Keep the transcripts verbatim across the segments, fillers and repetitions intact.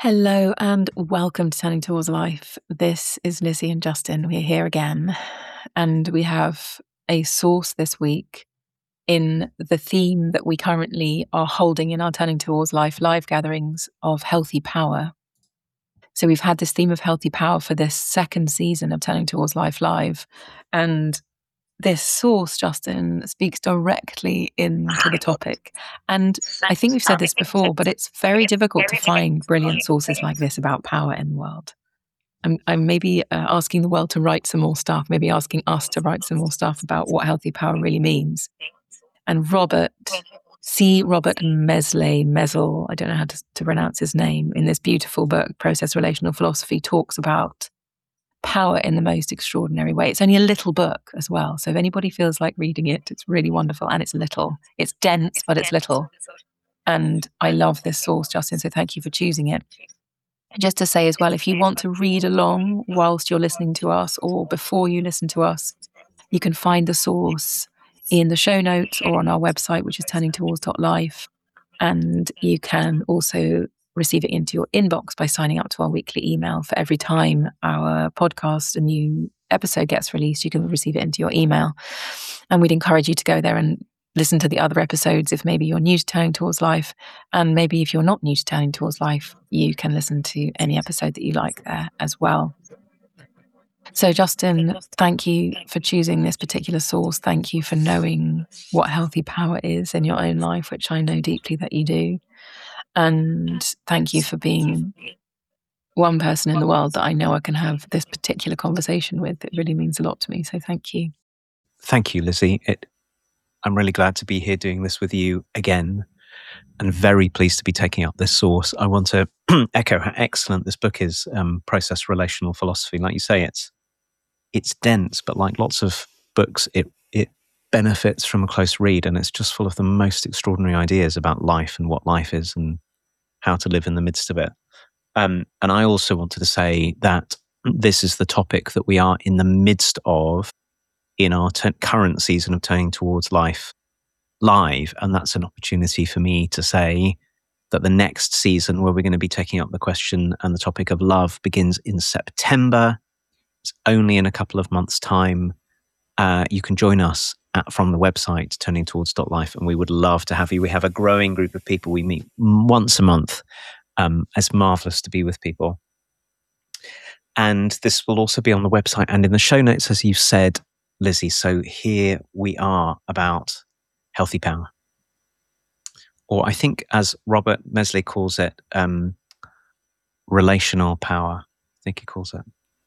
Hello and welcome to Turning Towards Life. This is Lizzie and Justin. We're here again, and we have a source this week in the theme that we currently are holding in our Turning Towards Life live gatherings of healthy power. So we've had this theme of healthy power for this second season of Turning Towards Life Live, and this source, Justin, speaks directly into the topic. And I think we've said this before, but it's very difficult to find brilliant sources like this about power in the world. I'm, I'm maybe uh, asking the world to write some more stuff, maybe asking us to write some more stuff about what healthy power really means. And Robert, C. Robert Mesley, Mesel, I don't know how to, to pronounce his name, in this beautiful book, Process Relational Philosophy, talks about power in the most extraordinary way. It's only a little book as well. So if anybody feels like reading it, it's really wonderful. And it's little. It's dense, but it's little. And I love this source, Justin. So thank you for choosing it. And just to say as well, if you want to read along whilst you're listening to us or before you listen to us, you can find the source in the show notes or on our website, which is turning towards dot life. And you can also receive it into your inbox by signing up to our weekly email. For every time our podcast, a new episode gets released, you can receive it into your email. And we'd encourage you to go there and listen to the other episodes if maybe you're new to Turning Towards Life. And maybe if you're not new to Turning Towards Life, you can listen to any episode that you like there as well. So Justin, thank you for choosing this particular source. Thank you for knowing what healthy power is in your own life, which I know deeply that you do. And thank you for being one person in the world that I know I can have this particular conversation with. It really means a lot to me. So thank you. Thank you, Lizzie. It, I'm really glad to be here doing this with you again, and very pleased to be taking up this source. I want to echo how excellent this book is, um, Process Relational Philosophy. Like you say, it's it's dense, but like lots of books, it it benefits from a close read, and it's just full of the most extraordinary ideas about life and what life is and how to live in the midst of it. Um, and I also wanted to say that this is the topic that we are in the midst of in our t- current season of Turning Towards Life Live. And that's an opportunity for me to say that the next season, where we're going to be taking up the question and the topic of love, begins in September. It's only in a couple of months' time. Uh, you can join us at, from the website, turning towards dot life, and we would love to have you. We have a growing group of people. We meet once a month. Um, it's marvelous to be with people. And this will also be on the website and in the show notes, as you said, Lizzie. So here we are about healthy power. Or I think, as Robert Mesley calls it, um, relational power. I think he calls it.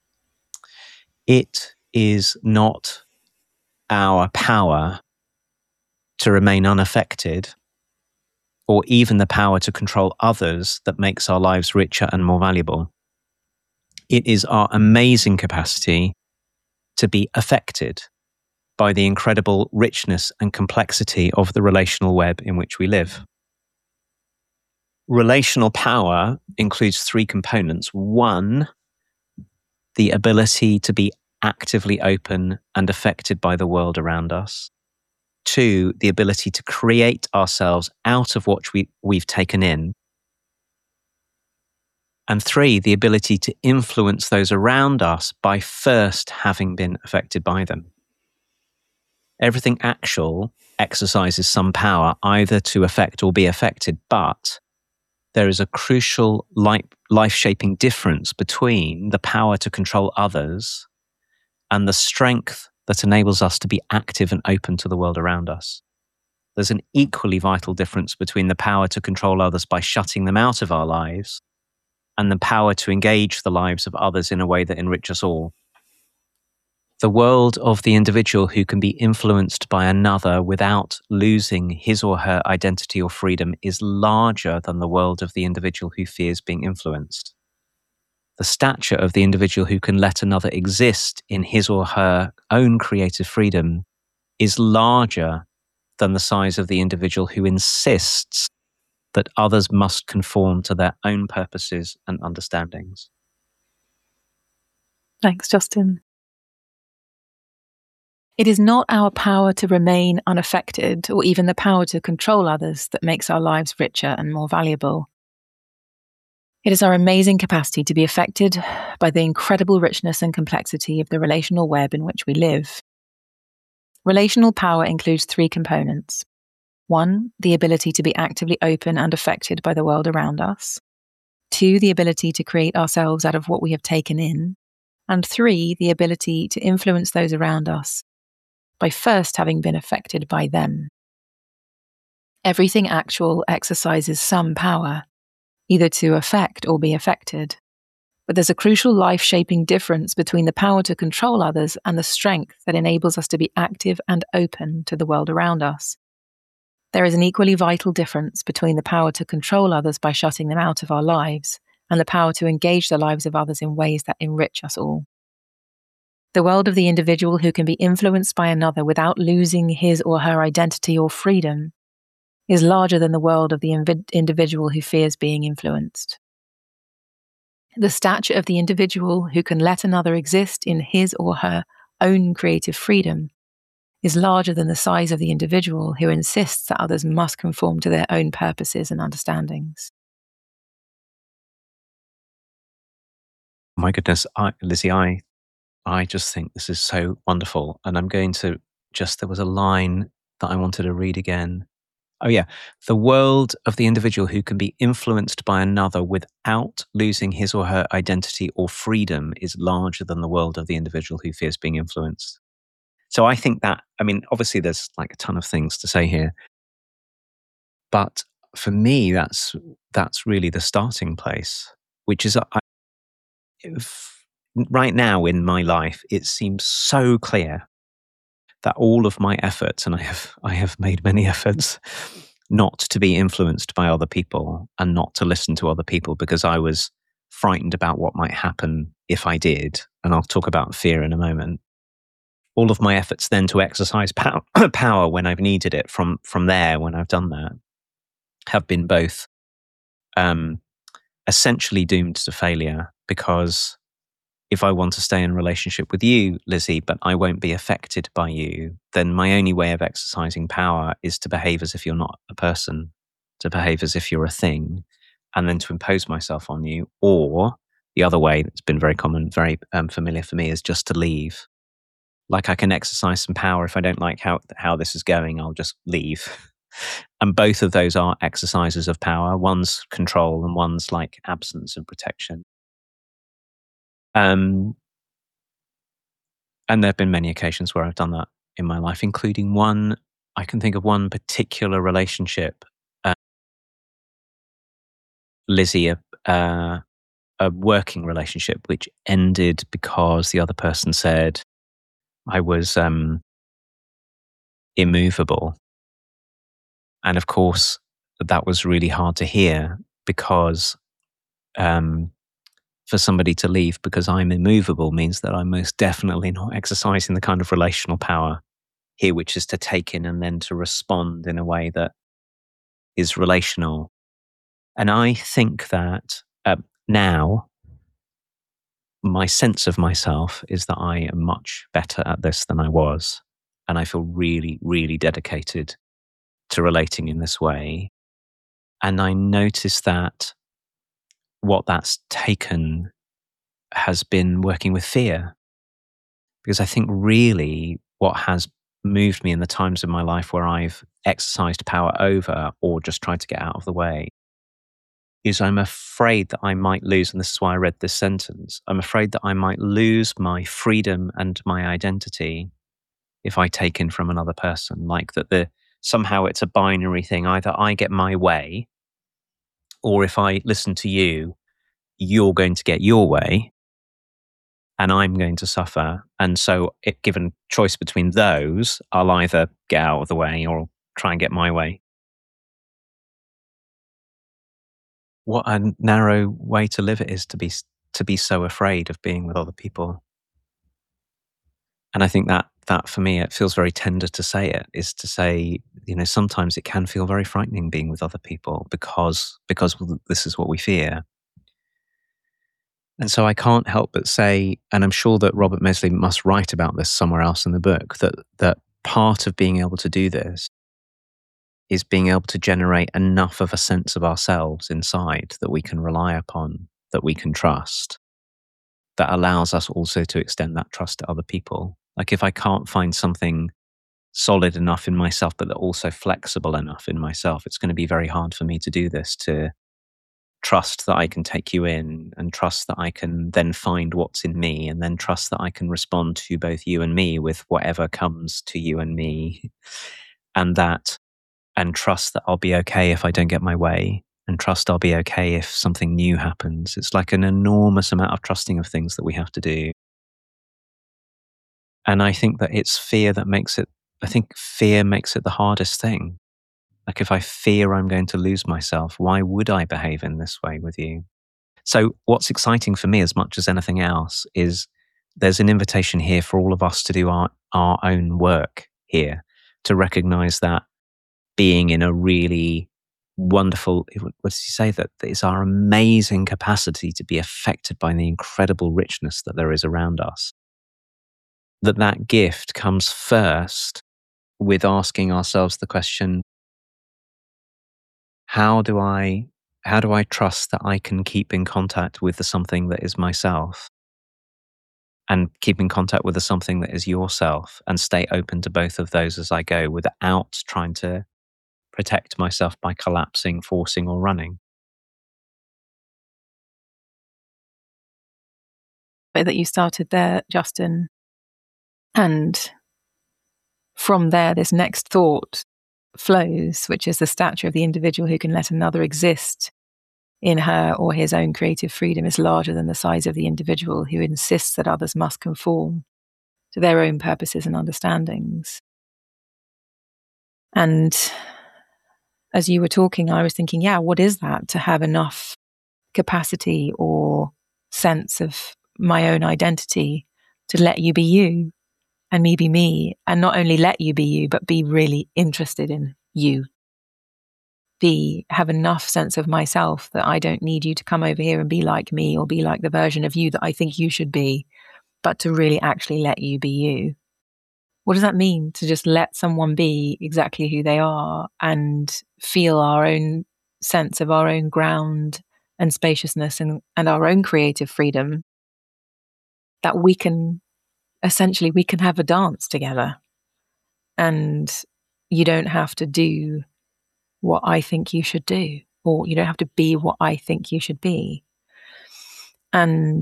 It is not our power to remain unaffected, or even the power to control others, that makes our lives richer and more valuable. It is our amazing capacity to be affected by the incredible richness and complexity of the relational web in which we live. Relational power includes three components. One, the ability to be actively open and affected by the world around us. Two, the ability to create ourselves out of what we, we've taken in. And three, the ability to influence those around us by first having been affected by them. Everything actual exercises some power either to affect or be affected, but there is a crucial life-shaping difference between the power to control others and the strength that enables us to be active and open to the world around us. There's an equally vital difference between the power to control others by shutting them out of our lives and the power to engage the lives of others in a way that enrich us all. The world of the individual who can be influenced by another without losing his or her identity or freedom is larger than the world of the individual who fears being influenced. The stature of the individual who can let another exist in his or her own creative freedom is larger than the size of the individual who insists that others must conform to their own purposes and understandings. Thanks, Justin. It is not our power to remain unaffected or even the power to control others that makes our lives richer and more valuable. It is our amazing capacity to be affected by the incredible richness and complexity of the relational web in which we live. Relational power includes three components. One, the ability to be actively open and affected by the world around us. Two, the ability to create ourselves out of what we have taken in. And three, the ability to influence those around us by first having been affected by them. Everything actual exercises some power, either to affect or be affected. But there's a crucial life-shaping difference between the power to control others and the strength that enables us to be active and open to the world around us. There is an equally vital difference between the power to control others by shutting them out of our lives and the power to engage the lives of others in ways that enrich us all. The world of the individual who can be influenced by another without losing his or her identity or freedom is larger than the world of the inv- individual who fears being influenced. The stature of the individual who can let another exist in his or her own creative freedom is larger than the size of the individual who insists that others must conform to their own purposes and understandings. My goodness, I, Lizzie, I, I just think this is so wonderful. And I'm going to just, there was a line that I wanted to read again. Oh yeah. The world of the individual who can be influenced by another without losing his or her identity or freedom is larger than the world of the individual who fears being influenced. So I think that, I mean, obviously there's like a ton of things to say here, but for me, that's, that's really the starting place, which is, I, if, right now in my life, it seems so clear that all of my efforts, and I have, I have made many efforts not to be influenced by other people and not to listen to other people because I was frightened about what might happen if I did. And I'll talk about fear in a moment. All of my efforts then to exercise power, power when I've needed it from, from there, when I've done that, have been both um, essentially doomed to failure, because if I want to stay in relationship with you, Lizzie, but I won't be affected by you, then my only way of exercising power is to behave as if you're not a person, to behave as if you're a thing, and then to impose myself on you. Or the other way that's been very common, very um, familiar for me, is just to leave. Like I can exercise some power. If I don't like how, how this is going, I'll just leave. And both of those are exercises of power. One's control and one's like absence and protection. Um, and there have been many occasions where I've done that in my life, including one, I can think of one particular relationship, uh, Lizzie, a, uh, a working relationship, which ended because the other person said I was um, immovable. And of course, that was really hard to hear because um, for somebody to leave because I'm immovable means that I'm most definitely not exercising the kind of relational power here, which is to take in and then to respond in a way that is relational. And I think that uh, now my sense of myself is that I am much better at this than I was. And I feel really, really dedicated to relating in this way. And I notice that what that's taken has been working with fear. Because I think really what has moved me in the times of my life where I've exercised power over or just tried to get out of the way is I'm afraid that I might lose, and this is why I read this sentence, I'm afraid that I might lose my freedom and my identity if I take in from another person. Like that the somehow it's a binary thing. Either I get my way, or if I listen to you, you're going to get your way and I'm going to suffer. And so if given choice between those, I'll either get out of the way or try and get my way. What a narrow way to live it is to be to be so afraid of being with other people. And I think that that for me, it feels very tender to say it, is to say, you know, sometimes it can feel very frightening being with other people because because this is what we fear. And so I can't help but say, and I'm sure that Robert Mesley must write about this somewhere else in the book, that that part of being able to do this is being able to generate enough of a sense of ourselves inside that we can rely upon, that we can trust, that allows us also to extend that trust to other people. Like if I can't find something solid enough in myself, but also flexible enough in myself, it's going to be very hard for me to do this, to trust that I can take you in, and trust that I can then find what's in me, and then trust that I can respond to both you and me with whatever comes to you and me. And that, and trust that I'll be okay if I don't get my way, and trust I'll be okay if something new happens. It's like an enormous amount of trusting of things that we have to do. And I think that it's fear that makes it, I think fear makes it the hardest thing. Like if I fear I'm going to lose myself, why would I behave in this way with you? So what's exciting for me as much as anything else is there's an invitation here for all of us to do our, our own work here, to recognize that being in a really wonderful, what does he say, that it's our amazing capacity to be affected by the incredible richness that there is around us. That that gift comes first with asking ourselves the question, how do I how do I trust that I can keep in contact with the something that is myself, and keep in contact with the something that is yourself, and stay open to both of those as I go, without trying to protect myself by collapsing, forcing, or running. Way that you started there, Justin, and from there, this next thought flows, which is the stature of the individual who can let another exist in her or his own creative freedom is larger than the size of the individual who insists that others must conform to their own purposes and understandings. And as you were talking, I was thinking, yeah, what is that? To have enough capacity or sense of my own identity to let you be you and me be me, and not only let you be you, but be really interested in you. Be, have enough sense of myself that I don't need you to come over here and be like me or be like the version of you that I think you should be, but to really actually let you be you. What does that mean, to just let someone be exactly who they are and feel our own sense of our own ground and spaciousness and, and our own creative freedom, that we can, essentially, we can have a dance together. And you don't have to do what I think you should do, or you don't have to be what I think you should be. And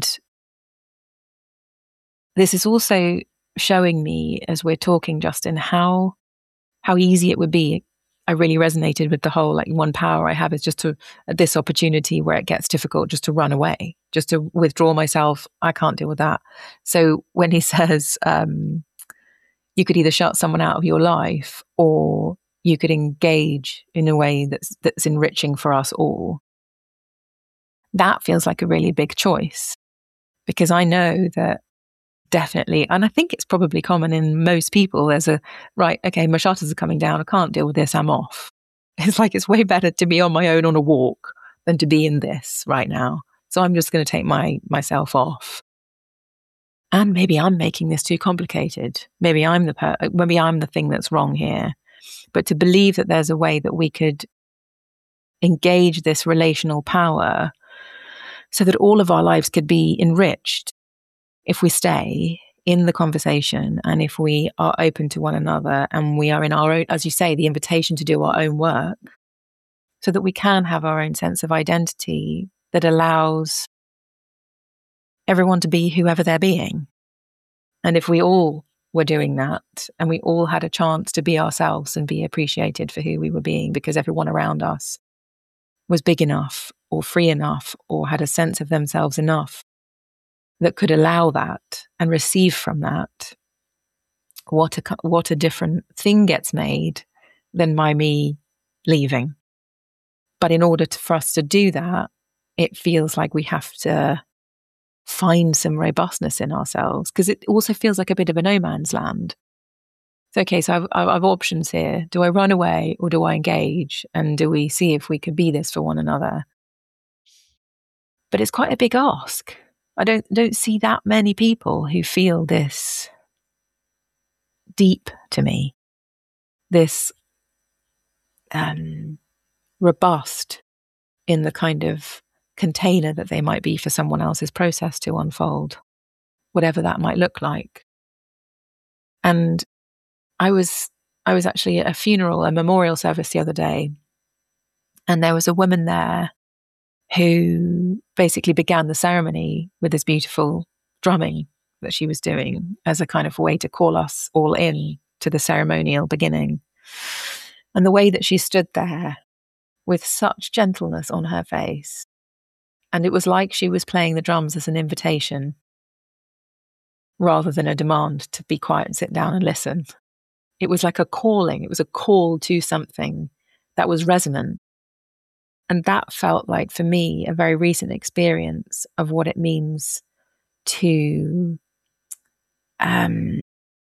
this is also showing me, as we're talking, Justin, how how easy it would be. I really resonated with the whole, like, one power I have is just to, at this opportunity where it gets difficult, just to run away, just to withdraw myself. I can't deal with that. So when he says, um, you could either shut someone out of your life, or you could engage in a way that's that's enriching for us all, that feels like a really big choice. Because I know that definitely, and I think it's probably common in most people, there's a, right, okay, my shutters are coming down, I can't deal with this, I'm off. It's like, it's way better to be on my own on a walk than to be in this right now. So I'm just going to take my myself off. And maybe I'm making this too complicated. Maybe I'm the per- maybe I'm the thing that's wrong here. But to believe that there's a way that we could engage this relational power so that all of our lives could be enriched if we stay in the conversation, and if we are open to one another, and we are in our own, as you say, the invitation to do our own work, so that we can have our own sense of identity that allows everyone to be whoever they're being. And if we all were doing that, and we all had a chance to be ourselves and be appreciated for who we were being, because everyone around us was big enough or free enough or had a sense of themselves enough that could allow that and receive from that, what a, what a different thing gets made than by me leaving. But in order to, for us to do that, it feels like we have to find some robustness in ourselves, because it also feels like a bit of a no man's land. It's okay, so I've, I've options here. Do I run away, or do I engage? And do we see if we could be this for one another? But it's quite a big ask. I don't don't see that many people who feel this deep to me, this um, robust in the kind of container that they might be for someone else's process to unfold, whatever that might look like. And I was I was actually at a funeral, a memorial service the other day, and there was a woman there who basically began the ceremony with this beautiful drumming that she was doing as a kind of way to call us all in to the ceremonial beginning. And the way that she stood there with such gentleness on her face, and it was like she was playing the drums as an invitation rather than a demand to be quiet and sit down and listen. It was like a calling. It was a call to something that was resonant. And that felt like, for me, a very recent experience of what it means to um,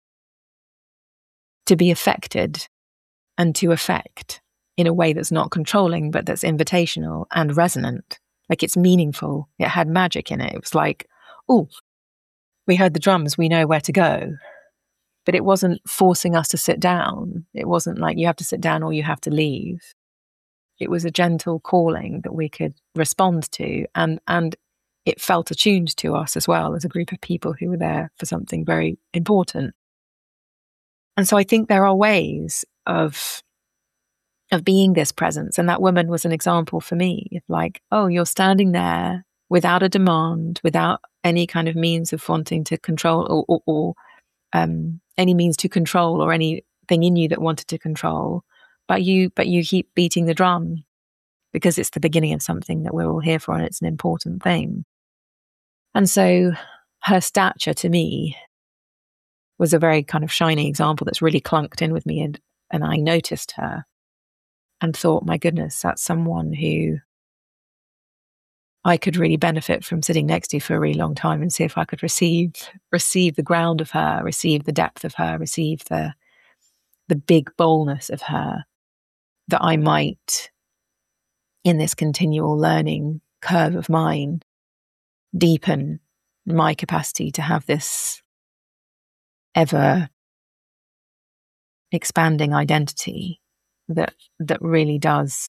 to be affected and to affect in a way that's not controlling, but that's invitational and resonant. Like, it's meaningful. It had magic in it. It was like, oh, we heard the drums, we know where to go. But it wasn't forcing us to sit down. It wasn't like you have to sit down or you have to leave. It was a gentle calling that we could respond to, and and it felt attuned to us as well as a group of people who were there for something very important. And so I think there are ways of of being this presence. And that woman was an example for me. Like, oh, you're standing there without a demand, without any kind of means of wanting to control or, or, or um, any means to control or anything in you that wanted to control. But you, but you keep beating the drum because it's the beginning of something that we're all here for, and it's an important thing. And so her stature to me was a very kind of shining example that's really clunked in with me. And, and I noticed her and thought, my goodness, that's someone who I could really benefit from sitting next to for a really long time and see if I could receive receive the ground of her, receive the depth of her, receive the the big boldness of her, that I might, in this continual learning curve of mine, deepen my capacity to have this ever expanding identity that that really does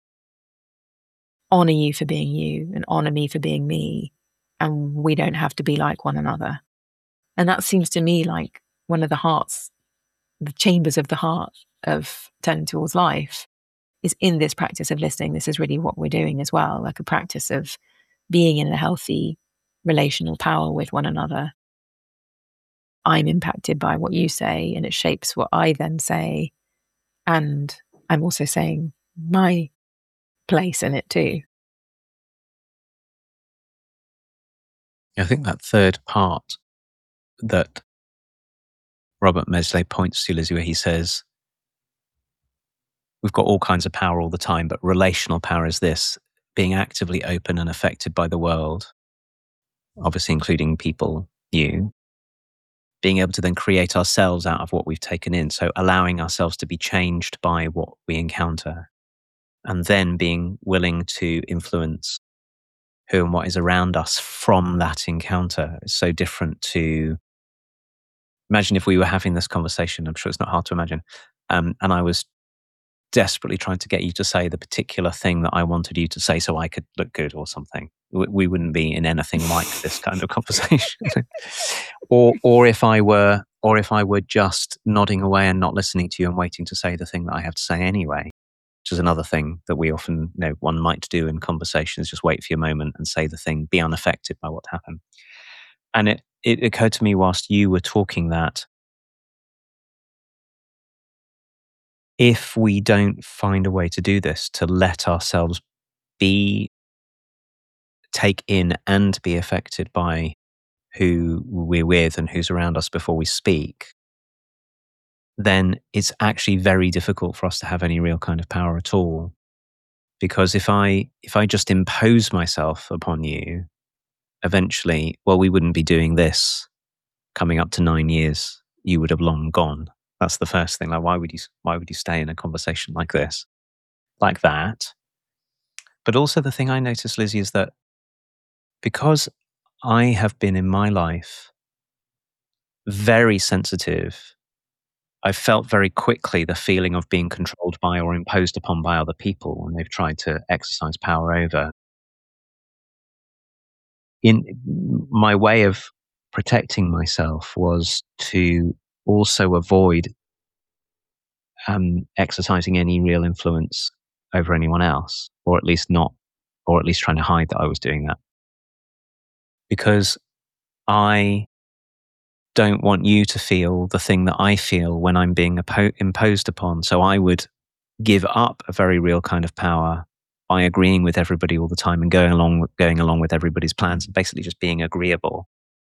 honor you for being you and honor me for being me, and we don't have to be like one another. And that seems to me like one of the hearts, the chambers of the heart of Turning Towards Life, is in this practice of listening. This is really what we're doing as well, like a practice of being in a healthy relational power with one another. I'm impacted by what you say, and it shapes what I then say. And I'm also saying my place in it too. I think that third part that Robert Mesley points to, Lizzie, where he says, we've got all kinds of power all the time, but relational power is this: being actively open and affected by the world, obviously including people, you, being able to then create ourselves out of what we've taken in. So allowing ourselves to be changed by what we encounter, and then being willing to influence who and what is around us from that encounter. It's so different to, imagine if we were having this conversation, I'm sure it's not hard to imagine, um, and I was desperately trying to get you to say the particular thing that I wanted you to say so I could look good or something. We, we wouldn't be in anything like this kind of conversation. or or if I were or if I were just nodding away and not listening to you and waiting to say the thing that I have to say anyway, which is another thing that we often, you know, one might do in conversations, just wait for your moment and say the thing, be unaffected by what happened. And it, it occurred to me whilst you were talking that if we don't find a way to do this, to let ourselves be, take in and be affected by who we're with and who's around us before we speak, then it's actually very difficult for us to have any real kind of power at all. Because if I if I just impose myself upon you, eventually, well, we wouldn't be doing this coming up to nine years. You would have long gone. That's the first thing. Like, why would you why would you stay in a conversation like this, like that? But also the thing I noticed, Lizzie, is that because I have been in my life very sensitive I felt very quickly the feeling of being controlled by or imposed upon by other people when they've tried to exercise power over. In my way of protecting myself was to also avoid um, exercising any real influence over anyone else, or at least not, or at least trying to hide that I was doing that. Because I don't want you to feel the thing that I feel when I'm being oppo- imposed upon. So I would give up a very real kind of power by agreeing with everybody all the time and going along with, going along with everybody's plans, and basically just being agreeable.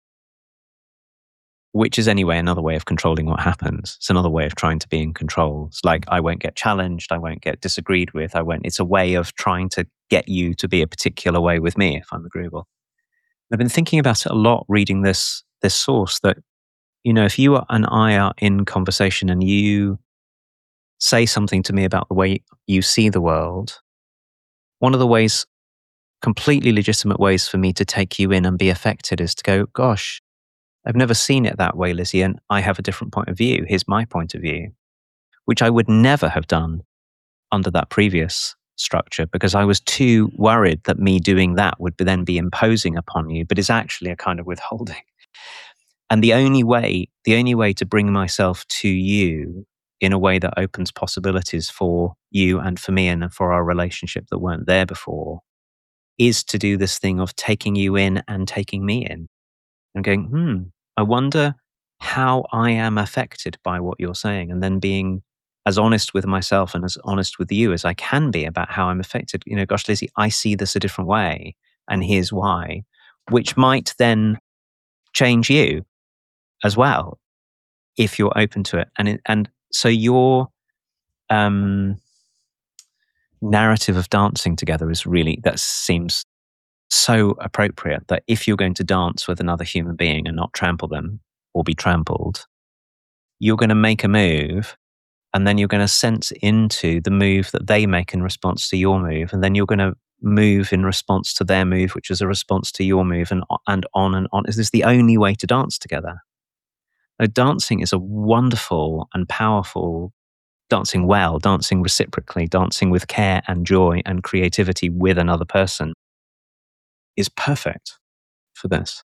Which is anyway another way of controlling what happens. It's another way of trying to be in control. It's like, I won't get challenged, I won't get disagreed with, I won't. It's a way of trying to get you to be a particular way with me if I'm agreeable. I've been thinking about it a lot reading this this source, that, you know, if you and I are in conversation and you say something to me about the way you see the world, one of the ways, completely legitimate ways for me to take you in and be affected is to go, gosh, I've never seen it that way, Lizzie, and I have a different point of view. Here's my point of view, which I would never have done under that previous structure, because I was too worried that me doing that would then be imposing upon you, but it's actually a kind of withholding. And the only way, the only way to bring myself to you in a way that opens possibilities for you and for me and for our relationship that weren't there before is to do this thing of taking you in and taking me in and going, hmm, I wonder how I am affected by what you're saying, and then being as honest with myself and as honest with you as I can be about how I'm affected. You know, gosh, Lizzie, I see this a different way, and here's why, which might then change you as well if you're open to it. And it, and so your um, narrative of dancing together is really, that seems so appropriate, that if you're going to dance with another human being and not trample them or be trampled, you're going to make a move, and then you're going to sense into the move that they make in response to your move, and then you're going to move in response to their move, which is a response to your move, and and on and on. Is this the only way to dance together? Now, dancing is a wonderful and powerful, dancing well, dancing reciprocally, dancing with care and joy and creativity with another person is perfect for this.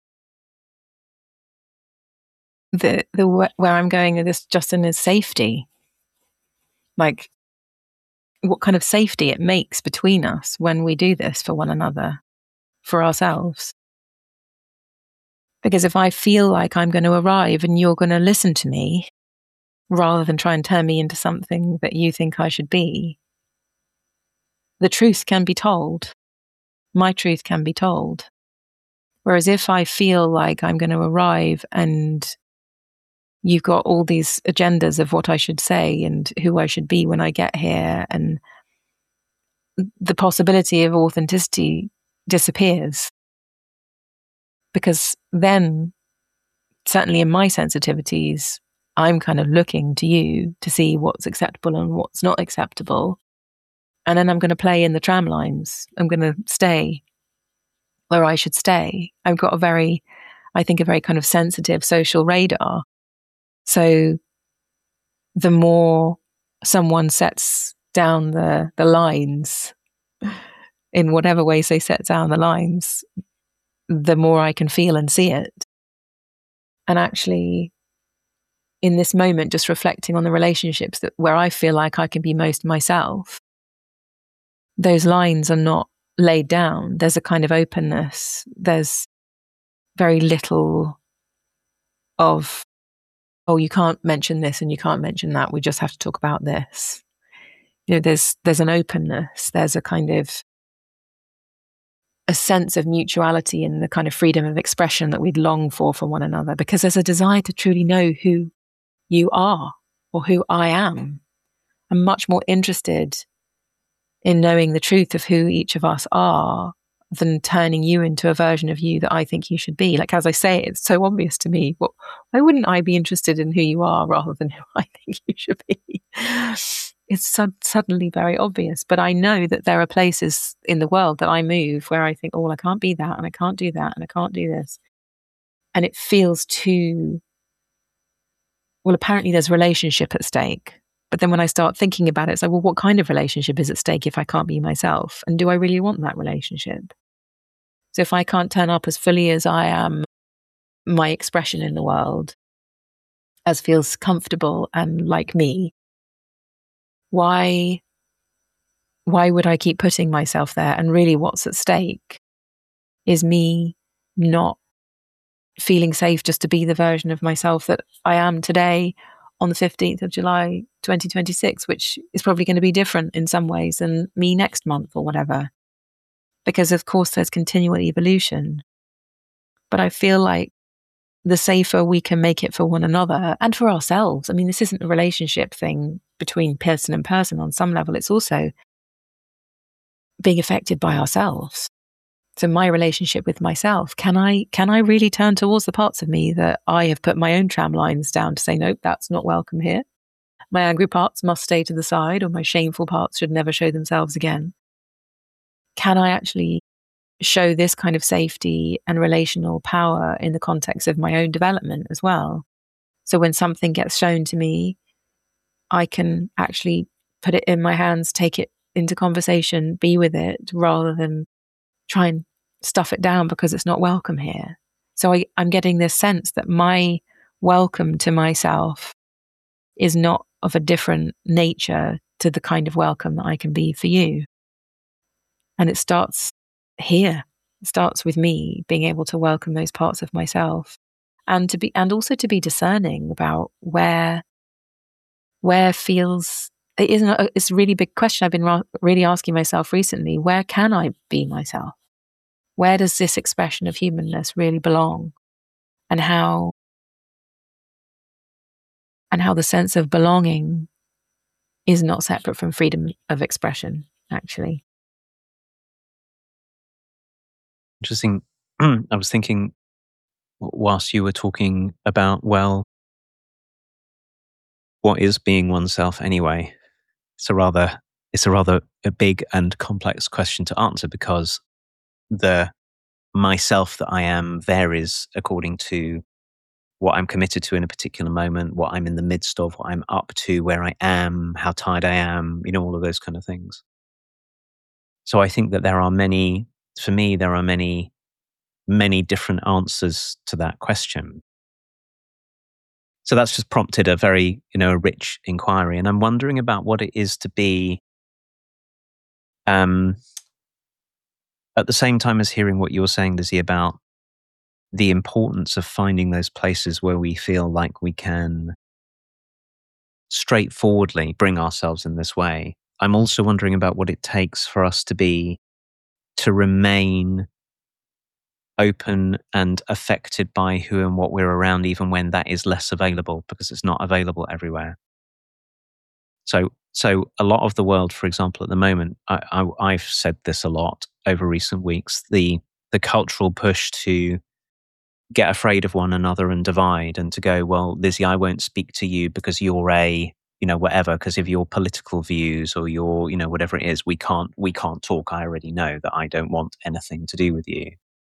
The the where I'm going with this, Justin, is safety. Like, what kind of safety it makes between us when we do this for one another, for ourselves. Because if I feel like I'm going to arrive and you're going to listen to me, rather than try and turn me into something that you think I should be, the truth can be told. My truth can be told. Whereas if I feel like I'm going to arrive and you've got all these agendas of what I should say and who I should be when I get here, and the possibility of authenticity disappears. Because then, certainly in my sensitivities, I'm kind of looking to you to see what's acceptable and what's not acceptable. And then I'm going to play in the tram lines. I'm going to stay where I should stay. I've got a very, I think, a very kind of sensitive social radar. So the more someone sets down the, the lines, in whatever ways they set down the lines, the more I can feel and see it. And actually, in this moment, just reflecting on the relationships that where I feel like I can be most myself, those lines are not laid down. There's a kind of openness. There's very little of, oh, you can't mention this and you can't mention that. We just have to talk about this. You know, there's there's an openness. There's a kind of a sense of mutuality and the kind of freedom of expression that we'd long for from one another, because there's a desire to truly know who you are or who I am. I'm much more interested in knowing the truth of who each of us are than turning you into a version of you that I think you should be. Like, as I say, it's so obvious to me. Well, why wouldn't I be interested in who you are rather than who I think you should be? It's so suddenly very obvious. But I know that there are places in the world that I move where I think, oh, well, I can't be that, and I can't do that, and I can't do this. And it feels too well, apparently there's relationship at stake. But then when I start thinking about it, it's like, well, what kind of relationship is at stake if I can't be myself? And do I really want that relationship? So if I can't turn up as fully as I am, my expression in the world, as feels comfortable and like me, why, why would I keep putting myself there? And really what's at stake is me not feeling safe just to be the version of myself that I am today on the fifteenth of July, twenty twenty-six, which is probably going to be different in some ways than me next month or whatever. Because of course there's continual evolution. But I feel like the safer we can make it for one another and for ourselves. I mean, this isn't a relationship thing between person and person on some level. It's also being affected by ourselves. So my relationship with myself, can I can I really turn towards the parts of me that I have put my own tram lines down to say, nope, that's not welcome here. My angry parts must stay to the side, or my shameful parts should never show themselves again. Can I actually show this kind of safety and relational power in the context of my own development as well? So when something gets shown to me, I can actually put it in my hands, take it into conversation, be with it, rather than try and stuff it down because it's not welcome here. So I, I'm getting this sense that my welcome to myself is not of a different nature to the kind of welcome that I can be for you. And it starts here. It starts with me being able to welcome those parts of myself, and to be, and also to be discerning about where, where feels, it isn't, a, it's a really big question I've been ra- really asking myself recently. Where can I be myself? Where does this expression of humanness really belong? And how, and how the sense of belonging is not separate from freedom of expression, actually. Interesting. I was thinking whilst you were talking about, well, what is being oneself anyway? It's a rather, it's a rather a big and complex question to answer, because the myself that I am varies according to what I'm committed to in a particular moment, what I'm in the midst of, what I'm up to, where I am, how tired I am, you know, all of those kind of things. So I think that there are many, for me, there are many, many different answers to that question. So that's just prompted a very, you know, a rich inquiry. And I'm wondering about what it is to be, um, at the same time as hearing what you were saying, Lizzie, about the importance of finding those places where we feel like we can straightforwardly bring ourselves in this way. I'm also wondering about what it takes for us to be, to remain open and affected by who and what we're around, even when that is less available, because it's not available everywhere. So, so a lot of the world, for example, at the moment, I, I, I've said this a lot over recent weeks, the the cultural push to get afraid of one another and divide, and to go, well, Lizzie, I won't speak to you because you're a, you know, whatever, because of your political views or your, you know, whatever it is, we can't, we can't talk. I already know that I don't want anything to do with you.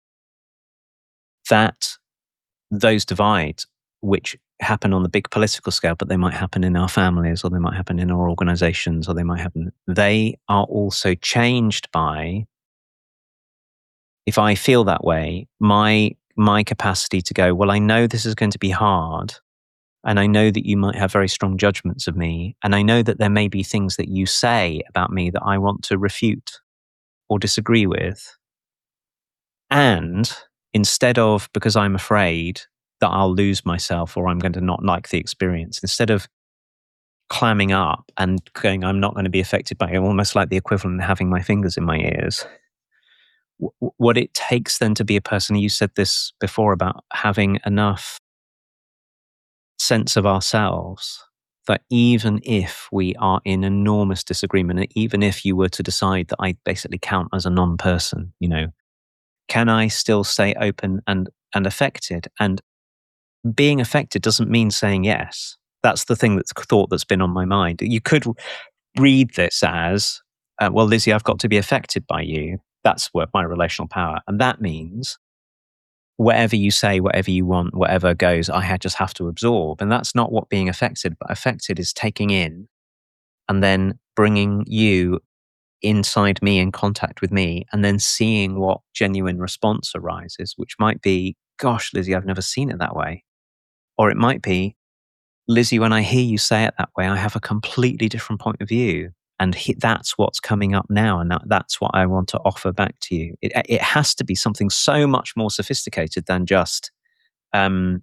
That those divides, which happen on the big political scale, but they might happen in our families, or they might happen in our organizations, or they might happen, they are also changed by, if I feel that way, my my capacity to go, well, I know this is going to be hard, and I know that you might have very strong judgments of me, and I know that there may be things that you say about me that I want to refute or disagree with. And instead of, because I'm afraid that I'll lose myself or I'm going to not like the experience, instead of clamming up and going, I'm not going to be affected by it, almost like the equivalent of having my fingers in my ears, what it takes then to be a person, you said this before about having enough sense of ourselves that even if we are in enormous disagreement, and even if you were to decide that I basically count as a non-person, you know, can I still stay open and, and affected? And being affected doesn't mean saying yes. That's the thing that's thought that's been on my mind. You could read this as, uh, well, Lizzie, I've got to be affected by you. That's what my relational power. And that means whatever you say, whatever you want, whatever goes, I had just have to absorb. And that's not what being affected, but affected is taking in and then bringing you inside me, in contact with me, and then seeing what genuine response arises, which might be, gosh, Lizzie, I've never seen it that way. Or it might be, Lizzie, when I hear you say it that way, I have a completely different point of view. And he, that's what's coming up now. And that, that's what I want to offer back to you. It, it has to be something so much more sophisticated than just um,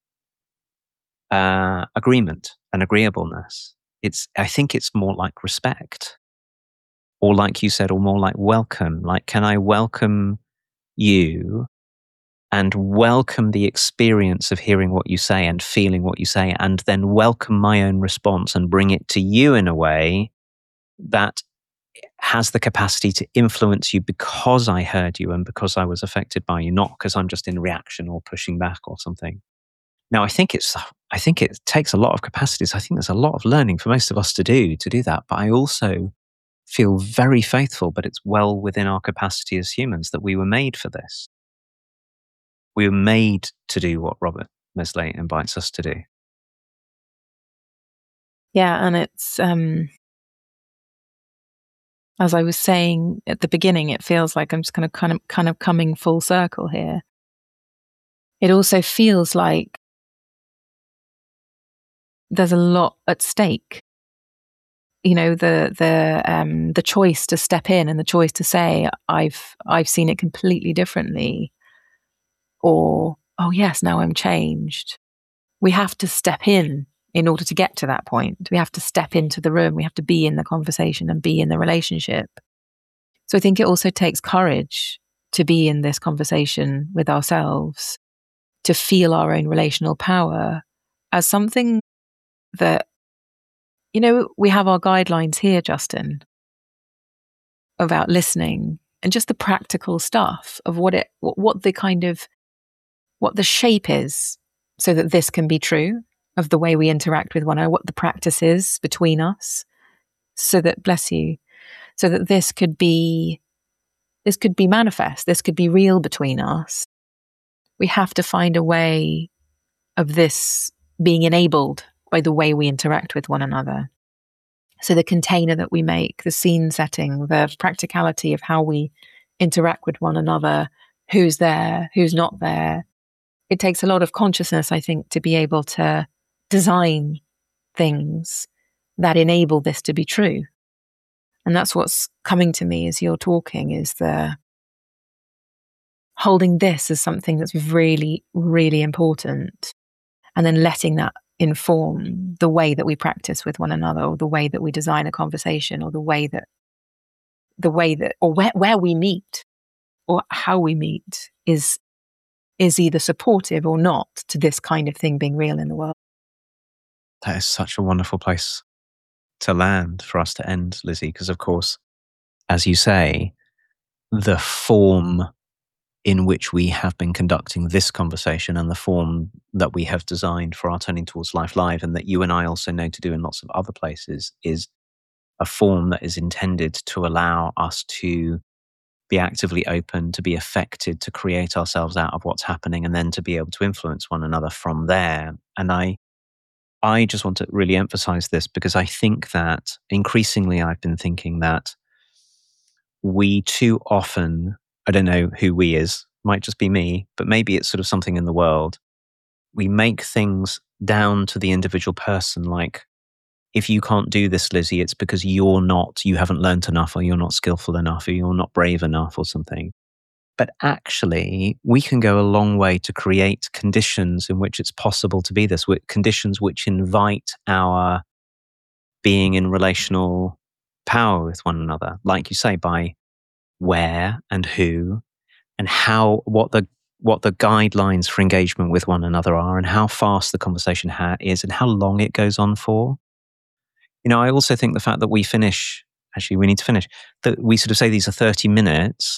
uh, agreement and agreeableness. It's, I think it's more like respect. Or like you said, or more like welcome. Like, can I welcome you and welcome the experience of hearing what you say and feeling what you say, and then welcome my own response and bring it to you in a way that has the capacity to influence you because I heard you and because I was affected by you, not because I'm just in reaction or pushing back or something. Now, I think it's, I think it takes a lot of capacities. I think there's a lot of learning for most of us to do, to do that. But I also feel very faithful, but it's well within our capacity as humans that we were made for this. We were made to do what Robert Michelet invites us to do. Yeah, and it's, um, as I was saying at the beginning, it feels like I'm just kind of, kind of, kind of coming full circle here. It also feels like there's a lot at stake. You know, the the um, the choice to step in and the choice to say, I've I've seen it completely differently, or oh yes, now I'm changed. We have to step in in order to get to that point. We have to step into the room. We have to be in the conversation and be in the relationship. So I think it also takes courage to be in this conversation with ourselves, to feel our own relational power as something that, you know, we have our guidelines here, Justin, about listening and just the practical stuff of what it, what, what the kind of, what the shape is so that this can be true of the way we interact with one another, what the practice is between us, so that, bless you, so that this could be, this could be manifest, this could be real between us. We have to find a way of this being enabled by the way we interact with one another. So the container that we make, the scene setting, the practicality of how we interact with one another, who's there, who's not there. It takes a lot of consciousness, I think, to be able to design things that enable this to be true. And that's what's coming to me as you're talking, is the holding this as something that's really, really important, and then letting that inform the way that we practice with one another, or the way that we design a conversation, or the way that, the way that, or where, where we meet, or how we meet is, is either supportive or not to this kind of thing being real in the world. That is such a wonderful place to land for us to end, Lizzie, because of course, as you say, the form in which we have been conducting this conversation and the form that we have designed for our Turning Towards Life Live, and that you and I also know to do in lots of other places, is a form that is intended to allow us to be actively open, to be affected, to create ourselves out of what's happening, and then to be able to influence one another from there. And I, I just want to really emphasize this, because I think that increasingly I've been thinking that we too often, I don't know who we is, might just be me, but maybe it's sort of something in the world. We make things down to the individual person, like, if you can't do this, Lizzie, it's because you're not, you haven't learnt enough, or you're not skillful enough, or you're not brave enough, or something. But actually, we can go a long way to create conditions in which it's possible to be this, conditions which invite our being in relational power with one another, like you say, by where and who and how, what the what the guidelines for engagement with one another are, and how fast the conversation ha- is, and how long it goes on for. You know, I also think the fact that we finish, actually we need to finish, that we sort of say these are thirty minutes.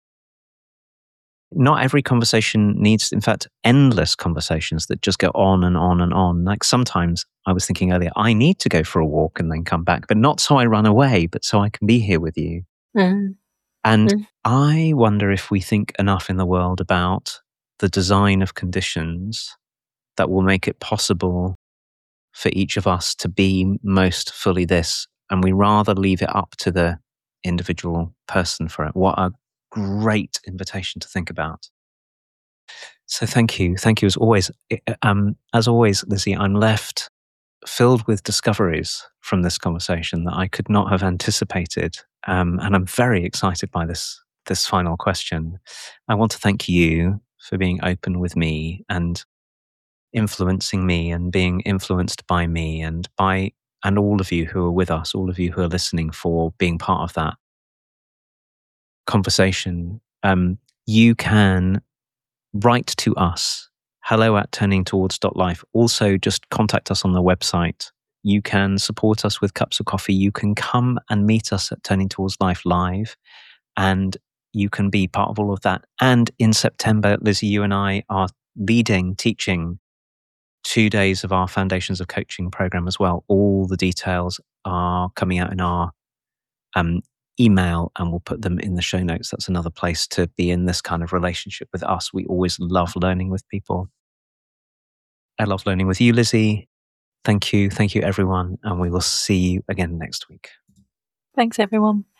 Not every conversation needs, in fact, endless conversations that just go on and on and on. Like sometimes, I was thinking earlier, I need to go for a walk and then come back, but not so I run away, but so I can be here with you. Mm. And mm. I wonder if we think enough in the world about the design of conditions that will make it possible for each of us to be most fully this, and we rather leave it up to the individual person for it. What a great invitation to think about. So thank you. Thank you as always. Um, as always, Lizzie, I'm left filled with discoveries from this conversation that I could not have anticipated. Um, and I'm very excited by this, this final question. I want to thank you for being open with me and influencing me and being influenced by me, and by and all of you who are with us, all of you who are listening, for being part of that conversation. Um, you can write to us, hello at turning towards dot life. Also, just contact us on the website. You can support us with cups of coffee. You can come and meet us at Turning Towards Life Live, and you can be part of all of that. And in September, Lizzie, you and I are leading, teaching two days of our Foundations of Coaching program as well. All the details are coming out in our um, email, and we'll put them in the show notes. That's another place to be in this kind of relationship with us. We always love learning with people. I love learning with you, Lizzie. Thank you. Thank you, everyone. And we will see you again next week. Thanks, everyone.